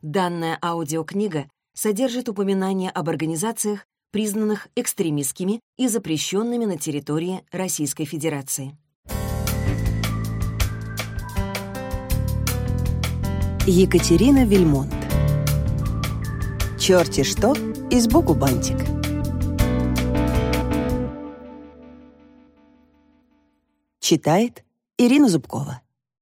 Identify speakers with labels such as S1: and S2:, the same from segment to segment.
S1: Данная аудиокнига содержит упоминания об организациях, признанных экстремистскими и запрещенными на территории Российской Федерации.
S2: Екатерина Вильмонт. «Черти что» и «Сбоку бантик». Читает Ирина Зубкова.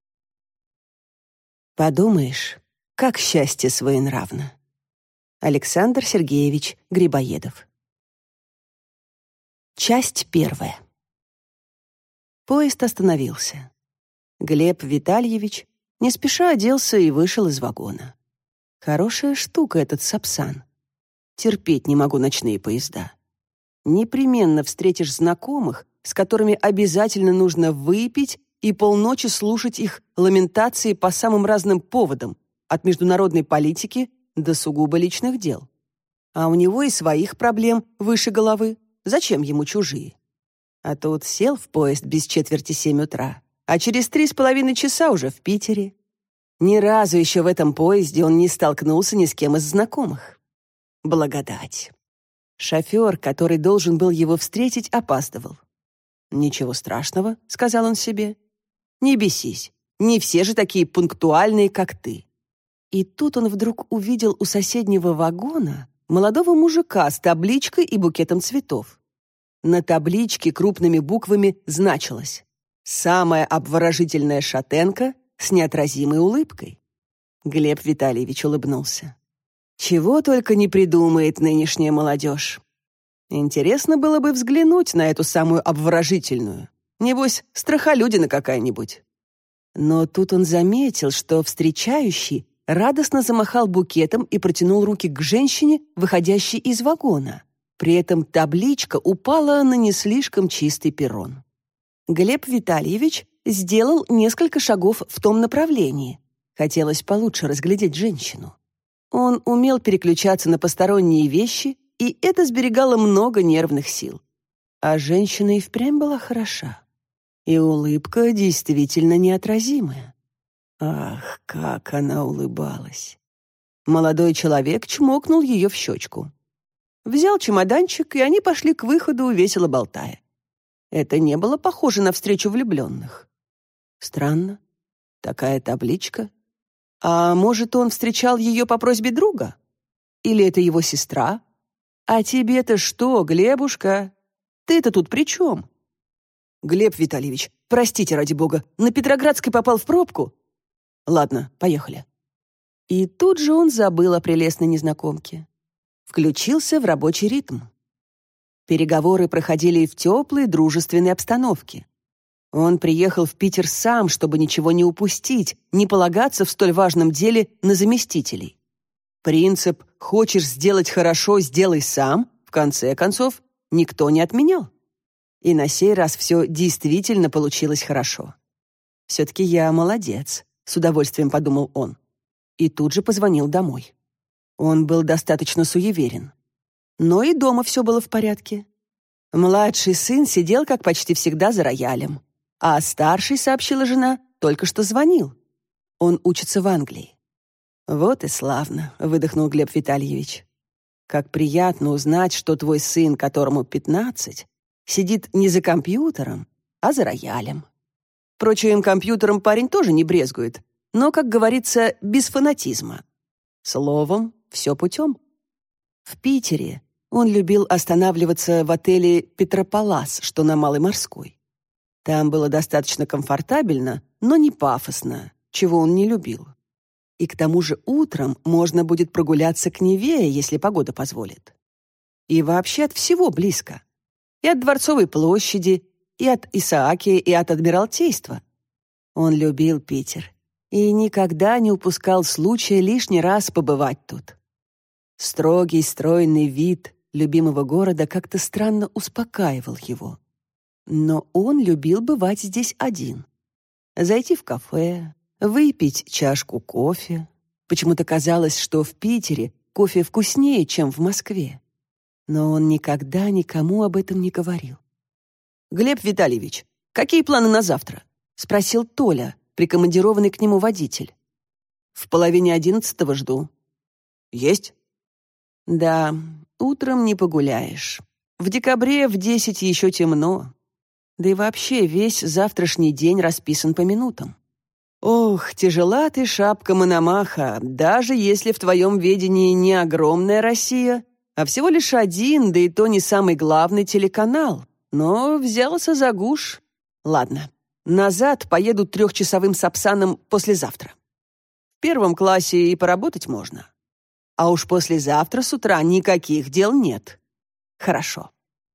S2: Подумаешь, как счастье своенравно. Александр Сергеевич Грибоедов. Часть первая. Поезд остановился. Глеб Витальевич не спеша оделся и вышел из вагона. Хорошая штука этот Сапсан. Терпеть не могу ночные поезда. Непременно встретишь знакомых, с которыми обязательно нужно выпить и полночи слушать их ламентации по самым разным поводам, от международной политики до сугубо личных дел. А у него и своих проблем выше головы. Зачем ему чужие? А тут сел в поезд без 6:45 утра, а через 3,5 часа уже в Питере. Ни разу еще в этом поезде он не столкнулся ни с кем из знакомых. Благодать. Шофер, который должен был его встретить, опаздывал. «Ничего страшного», — сказал он себе. «Не бесись, не все же такие пунктуальные, как ты». И тут он вдруг увидел у соседнего вагона молодого мужика с табличкой и букетом цветов. На табличке крупными буквами значилось «Самая обворожительная шатенка с неотразимой улыбкой». Глеб Витальевич улыбнулся. Чего только не придумает нынешняя молодежь. Интересно было бы взглянуть на эту самую обворожительную. Небось, страхолюдина какая-нибудь. Но тут он заметил, что встречающий радостно замахал букетом и протянул руки к женщине, выходящей из вагона. При этом табличка упала на не слишком чистый перрон. Глеб Витальевич сделал несколько шагов в том направлении. Хотелось получше разглядеть женщину. Он умел переключаться на посторонние вещи, и это сберегало много нервных сил. А женщина и впрямь была хороша. И улыбка действительно неотразимая. Ах, как она улыбалась! Молодой человек чмокнул ее в щечку. Взял чемоданчик, и они пошли к выходу, весело болтая. Это не было похоже на встречу влюбленных. Странно. Такая табличка. А может, он встречал ее по просьбе друга? Или это его сестра? А тебе-то что, Глебушка? Ты-то тут при чем? Глеб Витальевич, простите, ради бога, на Петроградской попал в пробку? Ладно, поехали. И тут же он забыл о прелестной незнакомке. Включился в рабочий ритм. Переговоры проходили в теплой, дружественной обстановке. Он приехал в Питер сам, чтобы ничего не упустить, не полагаться в столь важном деле на заместителей. Принцип «хочешь сделать хорошо, сделай сам» в конце концов никто не отменял. И на сей раз все действительно получилось хорошо. «Все-таки я молодец», — с удовольствием подумал он. И тут же позвонил домой. Он был достаточно суеверен. Но и дома все было в порядке. Младший сын сидел, как почти всегда, за роялем. А старший, сообщила жена, только что звонил. Он учится в Англии. «Вот и славно», — выдохнул Глеб Витальевич. «Как приятно узнать, что твой сын, которому 15, сидит не за компьютером, а за роялем. Впрочем, компьютером парень тоже не брезгует, но, как говорится, без фанатизма. Словом, все путем». В Питере он любил останавливаться в отеле «Петропалас», что на Малой Морской. Там было достаточно комфортабельно, но не пафосно, чего он не любил. И к тому же утром можно будет прогуляться к Неве, если погода позволит. И вообще от всего близко. И от Дворцовой площади, и от Исаакия, и от Адмиралтейства. Он любил Питер и никогда не упускал случая лишний раз побывать тут. Строгий, стройный вид любимого города как-то странно успокаивал его. Но он любил бывать здесь один. Зайти в кафе, выпить чашку кофе. Почему-то казалось, что в Питере кофе вкуснее, чем в Москве. Но он никогда никому об этом не говорил. «Глеб Витальевич, какие планы на завтра?» — спросил Толя, прикомандированный к нему водитель. «В 10:30 жду.
S3: Есть?
S2: Да, утром не погуляешь. В декабре в 10 еще темно. Да и вообще весь завтрашний день расписан по минутам. Ох, тяжела ты, шапка Мономаха, даже если в твоем ведении не огромная Россия, а всего лишь один, да и то не самый главный телеканал. Но взялся за гуш. Ладно, назад поеду 3-часовым сапсаном послезавтра. В 1 классе и поработать можно. А уж послезавтра с утра никаких дел нет. Хорошо.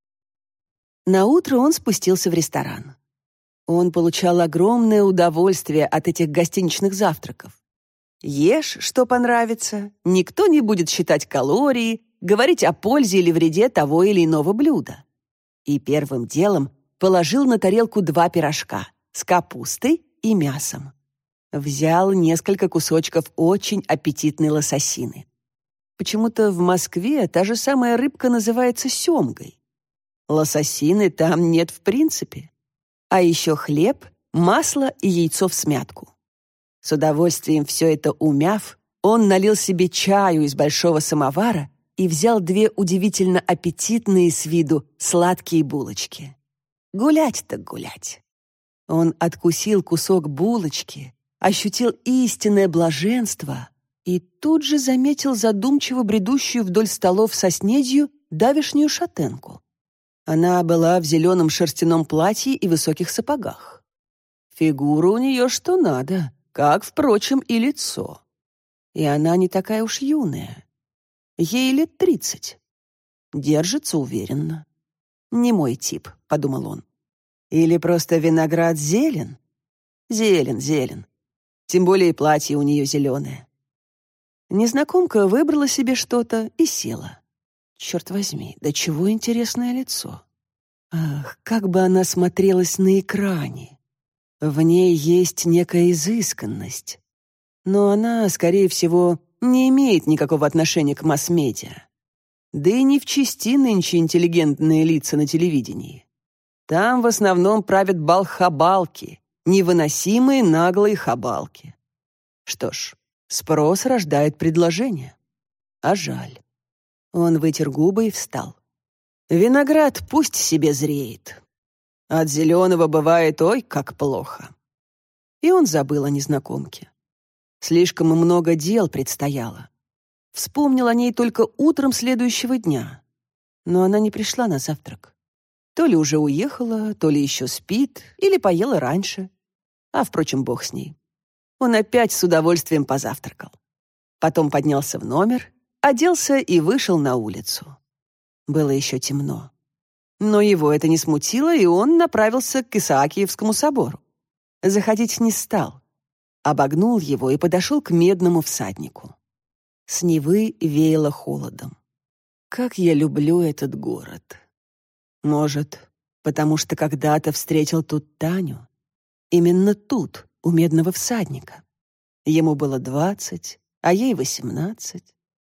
S2: Наутро он спустился в ресторан. Он получал огромное удовольствие от этих гостиничных завтраков. Ешь, что понравится, никто не будет считать калории, говорить о пользе или вреде того или иного блюда. И первым делом положил на тарелку 2 пирожка с капустой и мясом. Взял несколько кусочков очень аппетитной лососины. Почему-то в Москве та же самая рыбка называется семгой. Лососины там нет в принципе. А еще хлеб, масло и яйцо всмятку. С удовольствием все это умяв, он налил себе чаю из большого самовара и взял 2 удивительно аппетитные с виду сладкие булочки. Гулять так гулять. Он откусил кусок булочки, ощутил истинное блаженство и тут же заметил задумчиво бредущую вдоль столов со снедью давешнюю шатенку. Она была в зеленом шерстяном платье и высоких сапогах. Фигура у нее что надо, как, впрочем, и лицо. И она не такая уж юная. Ей лет 30. Держится уверенно. «Не мой тип», — подумал он. «Или просто виноград зелен?» «Зелен. Тем более и платье у нее зеленое». Незнакомка выбрала себе что-то и села. Черт возьми, да чего интересное лицо. Ах, как бы она смотрелась на экране. В ней есть некая изысканность. Но она, скорее всего, не имеет никакого отношения к масс-медиа. Да и не в чести нынче интеллигентные лица на телевидении. Там в основном правят балхабалки, невыносимые наглые хабалки. Что ж, спрос рождает предложение. А жаль. Он вытер губы и встал. Виноград пусть себе зреет. От зеленого бывает ой, как плохо. И он забыл о незнакомке. Слишком много дел предстояло. Вспомнил о ней только утром следующего дня. Но она не пришла на завтрак. То ли уже уехала, то ли еще спит, или поела раньше. А, впрочем, бог с ней. Он опять с удовольствием позавтракал. Потом поднялся в номер, оделся и вышел на улицу. Было еще темно. Но его это не смутило, и он направился к Исаакиевскому собору. Заходить не стал. Обогнул его и подошел к Медному всаднику. С Невы веяло холодом. Как я люблю этот город. Может, потому что когда-то встретил тут Таню? Именно тут, у Медного всадника. Ему было 20, а ей 18.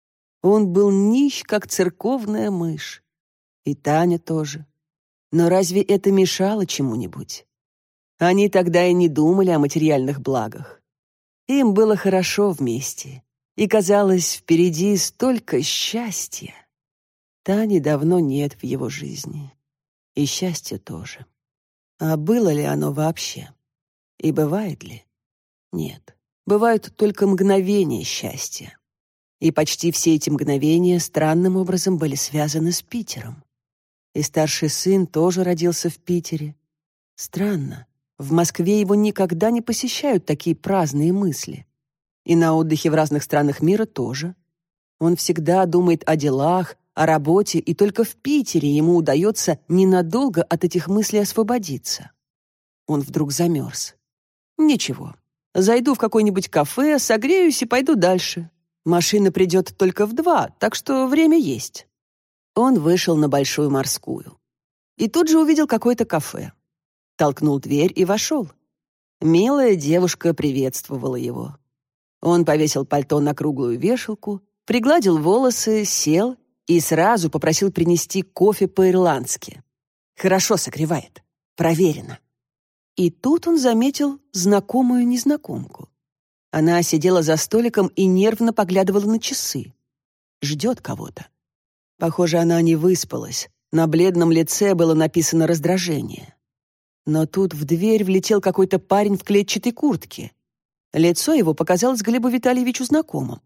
S2: Он был нищ, как церковная мышь. И Таня тоже. Но разве это мешало чему-нибудь? Они тогда и не думали о материальных благах. Им было хорошо вместе. И, казалось, впереди столько счастья. Тани давно нет в его жизни. И счастья тоже. А было ли оно вообще? И бывает ли? Нет. Бывают только мгновения счастья. И почти все эти мгновения странным образом были связаны с Питером. И старший сын тоже родился в Питере. Странно, в Москве его никогда не посещают такие праздные мысли. И на отдыхе в разных странах мира тоже. Он всегда думает о делах, о работе, и только в Питере ему удается ненадолго от этих мыслей освободиться. Он вдруг замерз. Ничего, зайду в какое-нибудь кафе, согреюсь и пойду дальше. Машина придет только в 2, так что время есть. Он вышел на Большую Морскую. И тут же увидел какое-то кафе. Толкнул дверь и вошел. Милая девушка приветствовала его. Он повесил пальто на круглую вешалку, пригладил волосы, сел и сразу попросил принести кофе по-ирландски. Хорошо согревает. Проверено. И тут он заметил знакомую незнакомку. Она сидела за столиком и нервно поглядывала на часы. ждет кого-то. Похоже, она не выспалась. На бледном лице было написано раздражение. Но тут в дверь влетел какой-то парень в клетчатой куртке. Лицо его показалось Глебу Витальевичу знакомым.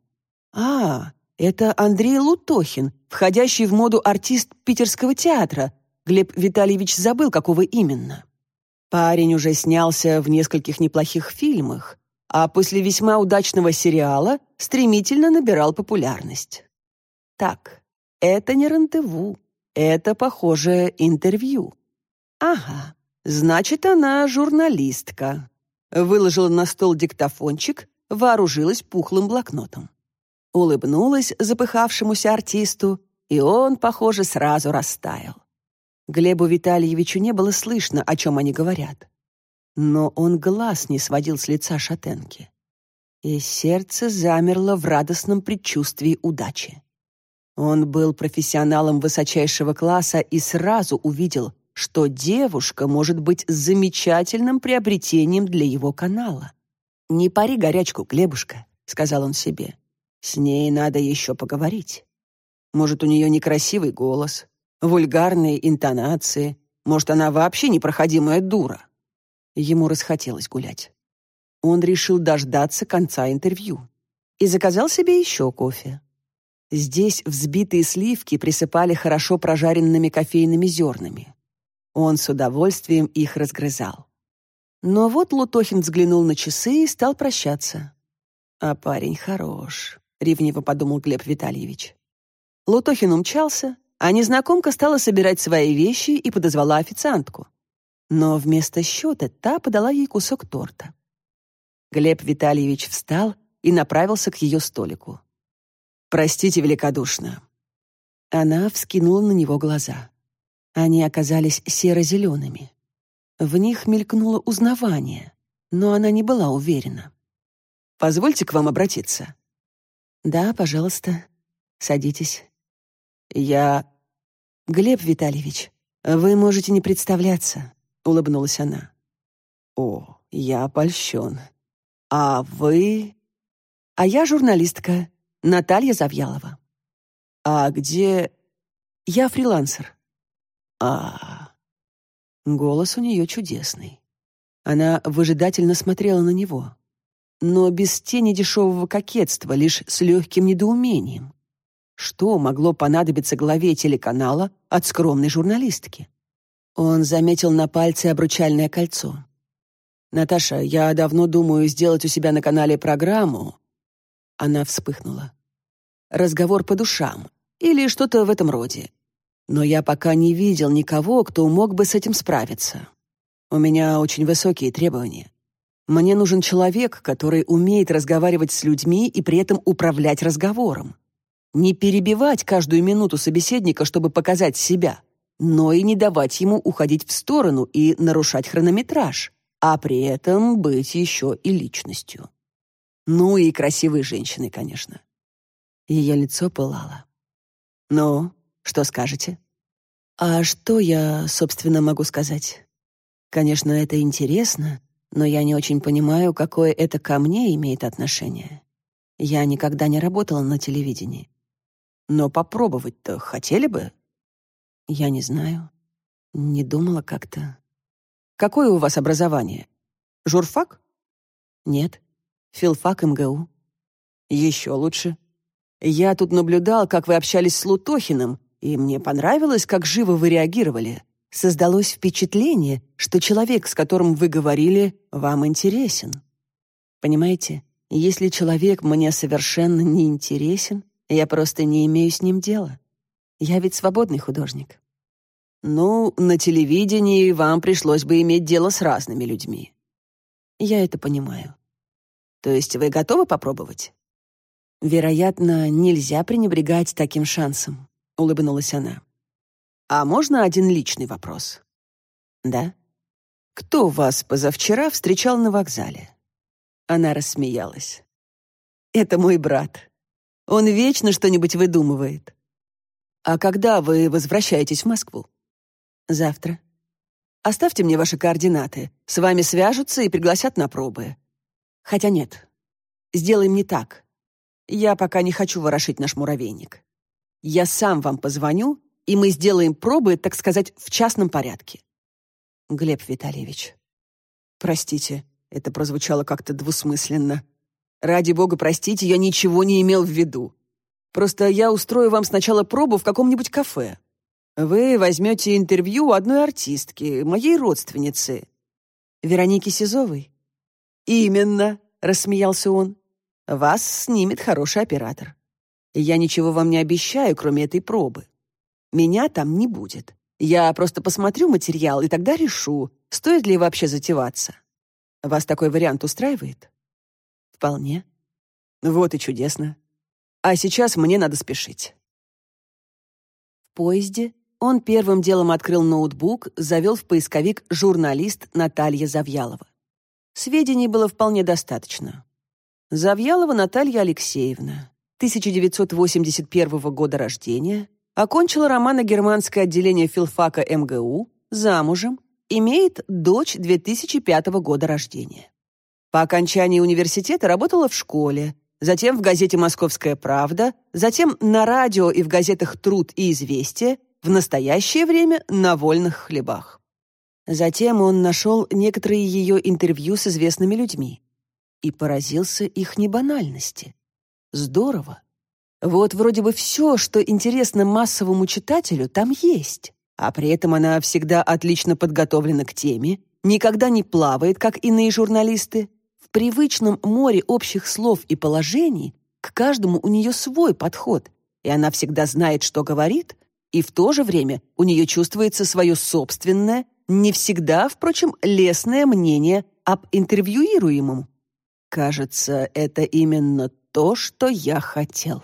S2: Это Андрей Лутохин, входящий в моду артист питерского театра. Глеб Витальевич забыл, какого именно. Парень уже снялся в нескольких неплохих фильмах, а после весьма удачного сериала стремительно набирал популярность. Так, это не рандеву, это, похоже, интервью. Ага, значит, она журналистка. Выложила на стол диктофончик, вооружилась пухлым блокнотом. Улыбнулась запыхавшемуся артисту, и он, похоже, сразу растаял. Глебу Витальевичу не было слышно, о чем они говорят. Но он глаз не сводил с лица шатенки. И сердце замерло в радостном предчувствии удачи. Он был профессионалом высочайшего класса и сразу увидел, что девушка может быть замечательным приобретением для его канала. «Не пари горячку, Глебушка», — сказал он себе. «С ней надо еще поговорить. Может, у нее некрасивый голос, вульгарные интонации, может, она вообще непроходимая дура». Ему расхотелось гулять. Он решил дождаться конца интервью и заказал себе еще кофе. Здесь взбитые сливки присыпали хорошо прожаренными кофейными зернами. Он с удовольствием их разгрызал. Но вот Лутохин взглянул на часы и стал прощаться. «А парень хорош», — ревниво подумал Глеб Витальевич. Лутохин умчался, а незнакомка стала собирать свои вещи и подозвала официантку. Но вместо счета та подала ей кусок торта. Глеб Витальевич встал и направился к ее столику. «Простите великодушно». Она вскинула на него глаза. Они оказались серо-зелеными. В них мелькнуло узнавание, но она не была уверена. «Позвольте к вам обратиться». «Да, пожалуйста. Садитесь». «Глеб Витальевич, вы можете не представляться», — улыбнулась она. «О, я польщен. А вы...» «А я журналистка Наталья Завьялова». «А где...» «Я фрилансер». Голос у нее чудесный. Она выжидательно смотрела на него, но без тени дешевого кокетства, лишь с легким недоумением. Что могло понадобиться главе телеканала от скромной журналистки? Он заметил на пальце обручальное кольцо. «Наташа, я давно думаю сделать у себя на канале программу». Она вспыхнула. «Разговор по душам» или что-то в этом роде. Но я пока не видел никого, кто мог бы с этим справиться. У меня очень высокие требования. Мне нужен человек, который умеет разговаривать с людьми и при этом управлять разговором. Не перебивать каждую минуту собеседника, чтобы показать себя, но и не давать ему уходить в сторону и нарушать хронометраж, а при этом быть еще и личностью. Ну и красивой женщиной, конечно. Ее лицо пылало. «Ну, что скажете?» «А что я, собственно, могу сказать? Конечно, это интересно, но я не очень понимаю, какое это ко мне имеет отношение. Я никогда не работала на телевидении. Но попробовать-то хотели бы?» «Я не знаю. Не думала как-то». «Какое у вас образование? Журфак?» «Нет. Филфак МГУ». «Еще лучше. Я тут наблюдал, как вы общались с Лутохиным, и мне понравилось, как живо вы реагировали. Создалось впечатление, что человек, с которым вы говорили, вам интересен. Понимаете, если человек мне совершенно не интересен, я просто не имею с ним дела. Я ведь свободный художник». «Ну, на телевидении вам пришлось бы иметь дело с разными людьми». «Я это понимаю». «То есть вы готовы попробовать?» «Вероятно, нельзя пренебрегать таким шансом», — улыбнулась она. «А можно один личный вопрос?» «Да». «Кто вас позавчера встречал на вокзале?» Она рассмеялась. «Это мой брат. Он вечно что-нибудь выдумывает». «А когда вы возвращаетесь в Москву?» «Завтра». «Оставьте мне ваши координаты. С вами свяжутся и пригласят на пробы. Хотя нет. Сделаем не так. Я пока не хочу ворошить наш муравейник. Я сам вам позвоню, и мы сделаем пробы, так сказать, в частном порядке. Глеб Витальевич. Простите, это прозвучало как-то двусмысленно. Ради бога, простите, я ничего не имел в виду. Просто я устрою вам сначала пробу в каком-нибудь кафе. Вы возьмете интервью у одной артистки, моей родственницы. Вероники Сизовой? Именно, рассмеялся он. Вас снимет хороший оператор. Я ничего вам не обещаю, кроме этой пробы. Меня там не будет. Я просто посмотрю материал и тогда решу, стоит ли вообще затеваться. Вас такой вариант устраивает? Вполне. Вот и чудесно. А сейчас мне надо спешить. В поезде он первым делом открыл ноутбук, завел в поисковик журналист Наталья Завьялова. Сведений было вполне достаточно. Завьялова Наталья Алексеевна, 1981 года рождения, окончила романо-германское отделение филфака МГУ, замужем, имеет дочь 2005 года рождения. По окончании университета работала в школе, затем в газете «Московская правда», затем на радио и в газетах «Труд» и «Известия», в настоящее время на вольных хлебах. Затем он нашел некоторые ее интервью с известными людьми и поразился их небанальности. Здорово. Вот вроде бы все, что интересно массовому читателю, там есть, а при этом она всегда отлично подготовлена к теме, никогда не плавает, как иные журналисты. В привычном море общих слов и положений к каждому у нее свой подход, и она всегда знает, что говорит, и в то же время у нее чувствуется свое собственное, не всегда, впрочем, лестное мнение об интервьюируемом. Кажется, это именно то, что я хотел.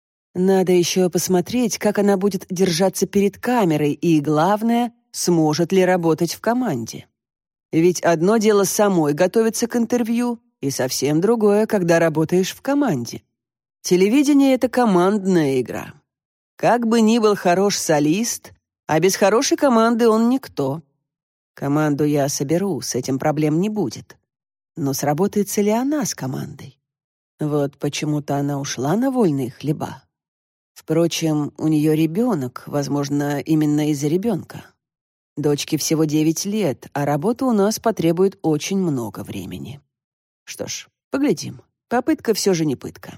S2: Надо еще посмотреть, как она будет держаться перед камерой и, главное, сможет ли работать в команде. Ведь одно дело самой готовиться к интервью, и совсем другое, когда работаешь в команде. Телевидение — это командная игра. Как бы ни был хорош солист, а без хорошей команды он никто. Команду я соберу, с этим проблем не будет. Но сработается ли она с командой? Вот почему-то она ушла на вольные хлеба. Впрочем, у нее ребенок, возможно, именно из-за ребенка. Дочке всего 9 лет, а работа у нас потребует очень много времени. Что ж, поглядим. Попытка все же не пытка.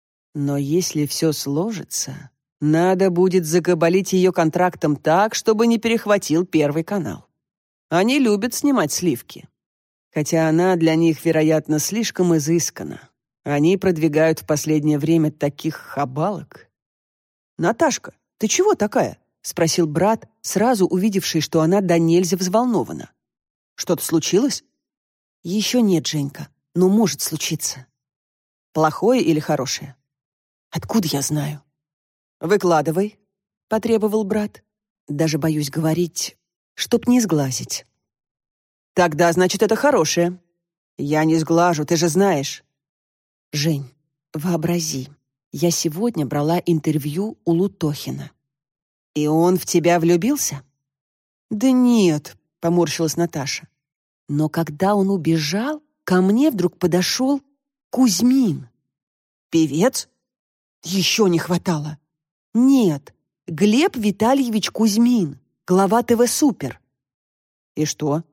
S2: Но если все сложится, надо будет закабалить ее контрактом так, чтобы не перехватил Первый канал. Они любят снимать сливки. Хотя она для них, вероятно, слишком изысканна. Они продвигают в последнее время таких хабалок. «Наташка, ты чего такая?» — спросил брат, сразу увидевший, что она до нельзя взволнована. «Что-то случилось?» «Еще нет, Женька, но может случиться». «Плохое или хорошее?» «Откуда я знаю?» «Выкладывай», — потребовал брат. «Даже боюсь говорить, чтоб не сглазить». «Тогда, значит, это хорошее». «Я не сглажу, ты же знаешь». «Жень, вообрази, я сегодня брала интервью у Лутохина». «И он в тебя влюбился?» «Да нет», — поморщилась Наташа. «Но когда он убежал, ко мне вдруг подошел Кузьмин». «Певец?» «Еще не хватало». «Нет, Глеб Витальевич Кузьмин, глава ТВ «Супер». «И что?»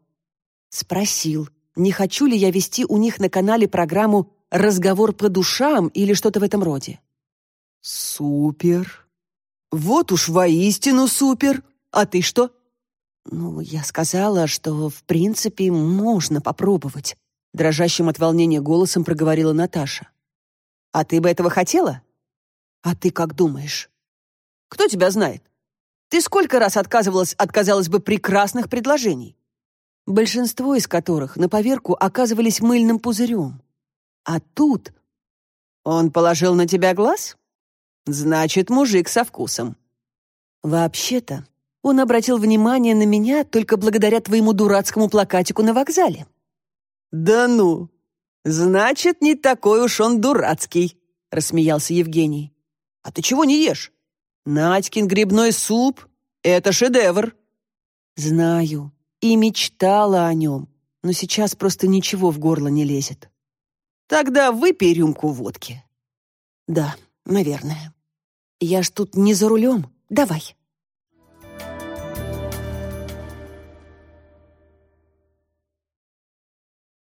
S2: Спросил, не хочу ли я вести у них на канале программу «Разговор по душам» или что-то в этом роде. «Супер! Вот уж воистину супер! А ты что?» «Ну, я сказала, что, в принципе, можно попробовать», — дрожащим от волнения голосом проговорила Наташа. «А ты бы этого хотела?» «А ты как думаешь?» «Кто тебя знает? Ты сколько раз отказывалась от, казалось бы, прекрасных предложений? Большинство из которых на поверку оказывались мыльным пузырем. А тут...» «Он положил на тебя глаз? Значит, мужик со вкусом». «Вообще-то, он обратил внимание на меня только благодаря твоему дурацкому плакатику на вокзале». «Да ну! Значит, не такой уж он дурацкий», — рассмеялся Евгений. «А ты чего не ешь? Надькин грибной суп — это шедевр». «Знаю, и мечтала о нем, но сейчас просто ничего в горло не лезет». «Тогда выпей рюмку водки». Да, наверное. Я ж тут не за рулем. Давай.